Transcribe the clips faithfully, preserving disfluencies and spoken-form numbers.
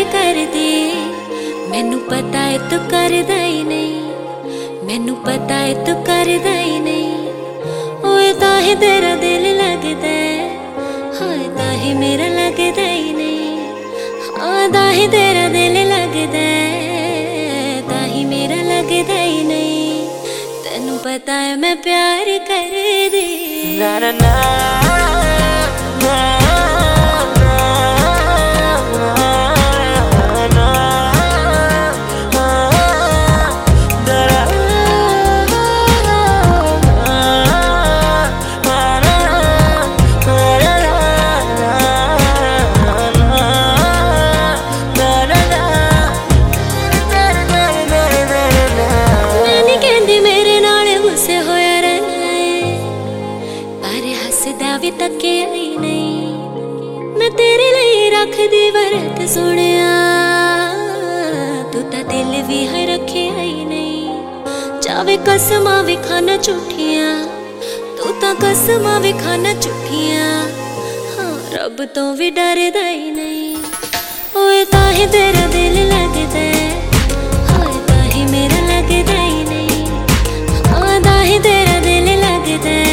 कर दे। मैनू पता है तू करदा ही नहीं, मैनू पता है तू करदा ही नहीं। ओए ताही तेरा दिल लगदा है, हाय ताही मेरा लगदा ही नहीं। हाँ ताही तेरा दिल लगदा है, ताही मेरा लगदा ही नहीं। तेनू पता है मैं प्यार कर दे। ना ना ना भी तके आई नहीं, मैं तेरे लिए रख दी वरत सुनिया। तू तो दिल भी है रखे आई नहीं, चावे कसमां भी खाना झूठियां, तू तो कसमां भी खाना झूठियां। हाँ रब तो भी डरदा ही नहीं। ओए ताही तेरा दिल लगदा है, हाय ताही मेरा लगदा ही नहीं। हाँ ताही तेरा दिल लगदा है,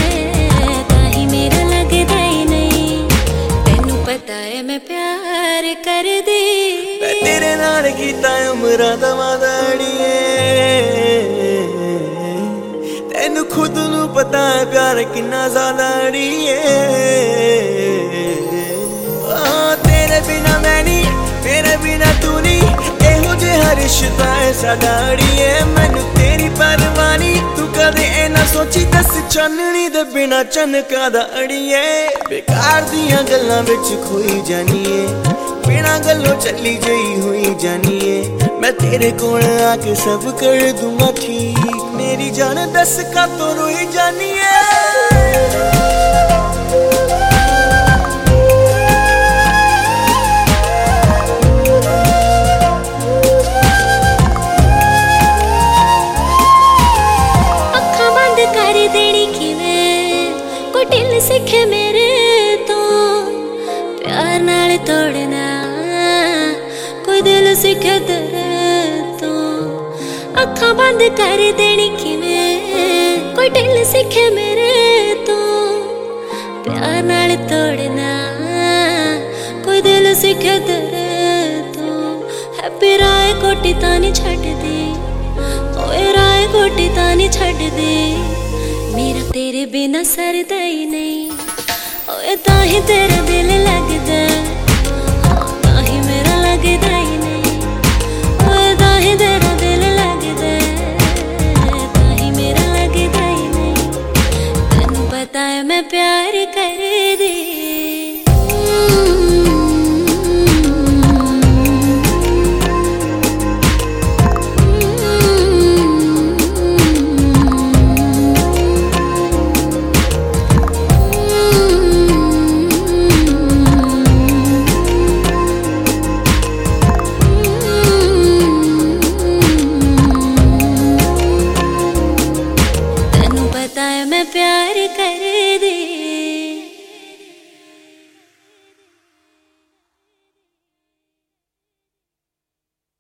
मैं प्यार कर दे। मैं तेरे नाल कीता उमरां दा वादा अड़िए, तेनू खुद नू पता है प्यार किन्ना ज़्यादा अड़िए। तेरे बिना मैं नी, तेरे बिना तू नी, एहो जिहा रिश्ता है साडा अड़िए। मैनू तेरी परवाह नी, तू कदे ए ना सोची दस चाननी दे बिना चनका दा अड़िए। बेकार दियां गल्लां विच खोई जानिए, बिना गल्लों चली जई हुई जानिए। मैं तेरे कोल आके सब कर दूंगा ठीक, मेरी जान दस का तो रोई जानिए। ढिल सीखे मेरे तो प्यार नाल तोड़ना, कोई दिल सीखे तेरे तो अखां बंद कर देनी किवें। कोई ढिल सीखे मेरे तो प्यार नाल तोड़ना, कोई दिल सीखे तेरे तो। हैप्पी राय कोटी तां नहीं छड्ड दे, ओए राय कोटी तां नहीं छड्ड दे। मेरा तेरे बिना सरदा ही नहीं, ओए ताही तेरा दिल